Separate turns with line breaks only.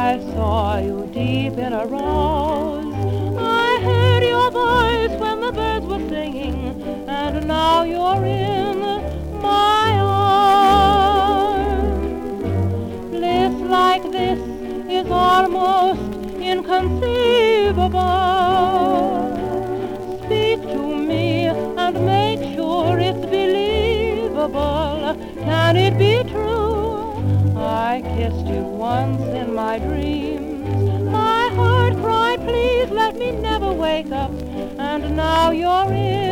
I saw you deep in a rose. I heard your voice when the birds were singing, and now you're in my arms. Bliss like this is almost inconceivable. Speak to me and make sure it's believable. Can it be true? I kissed you once in my dreams. My heart cried, please let me never wake up. And now you're in